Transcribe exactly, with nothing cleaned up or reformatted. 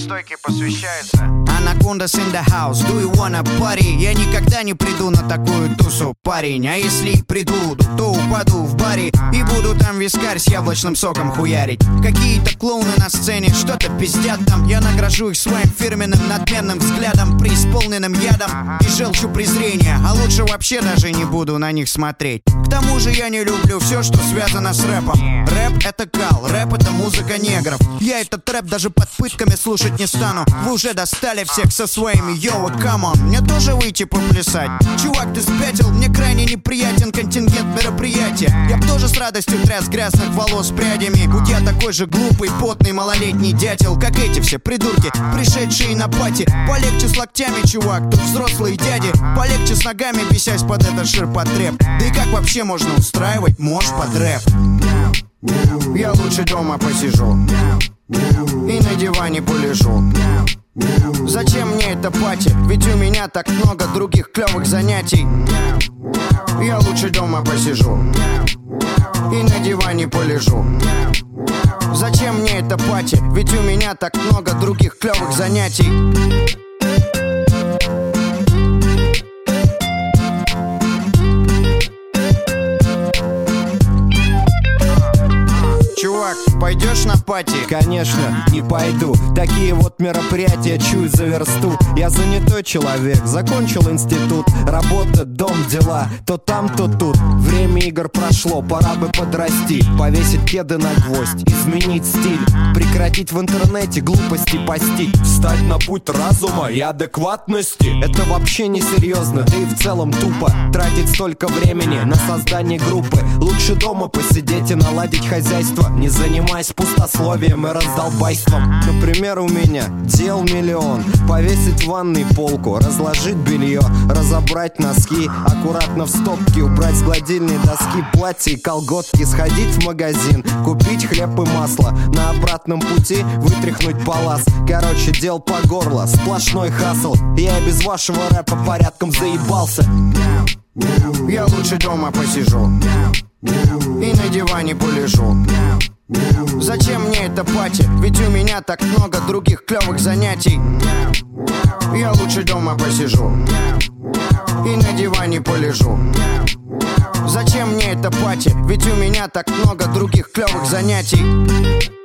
стойке посвящается. Анакондас in the house, do you wanna party? Я никогда не приду на такую тусу, парень. А если и приду, то упаду в баре и буду там вискарь с яблочным соком хуярить. Какие-то клоуны на сцене что-то пиздят там. Я награжу их своим фирменным надменным взглядом, преисполненным ядом и желчью презрения. А лучше вообще даже не буду на них смотреть. К тому же я не люблю все, что связано с рэпом. Рэп — это кал, рэп — это музыка негров. Я этот рэп даже под пытками слушать не стану. Вы уже достали всех со своими йоу, камон. Мне тоже выйти поплясать? Чувак, ты спятил? Мне крайне неприятен контингент мероприятия. Я б тоже с радостью тряс грязных волос прядями. Будь я такой же глупый, потный, малолетний дятел, как эти все придурки, пришедшие на пати. Полегче с локтями, чувак, тут взрослые дяди. Полегче с ногами, бесясь под этот ширпотреб. Да и как вообще можно устраивать мож под рэп? Я лучше дома посижу и на диване полежу. Зачем мне это пати? Ведь у меня так много других клевых занятий. Я лучше дома посижу и на диване полежу. Зачем мне это пати? Ведь у меня так много других клевых занятий. Чувак, пойдешь на пати? Конечно, не пойду. Такие вот мероприятия чую за версту. Я занятой человек, закончил институт. Работа, дом, дела, то там, то тут. Время игр прошло, пора бы подрасти. Повесить кеды на гвоздь, изменить стиль. Прекратить в интернете глупости постить. Встать на путь разума и адекватности. Это вообще не серьезно, да и в целом тупо тратить столько времени на создание группы. Лучше дома посидеть и наладить хозяйство, не занимаясь пустословием и раздолбайством. Например, у меня дел миллион. Повесить в ванной полку, разложить белье, разобрать носки, аккуратно в стопки убрать с гладильной доски платья и колготки, сходить в магазин, купить хлеб и масло, на обратном пути вытряхнуть палас. Короче, дел по горло, сплошной хасл. Я без вашего рэпа порядком заебался. Я лучше дома посижу и на диване полежу. Зачем мне это пати? Ведь у меня так много других клевых занятий. Я лучше дома посижу и на диване полежу. Зачем мне это пати? Ведь у меня так много других клевых занятий.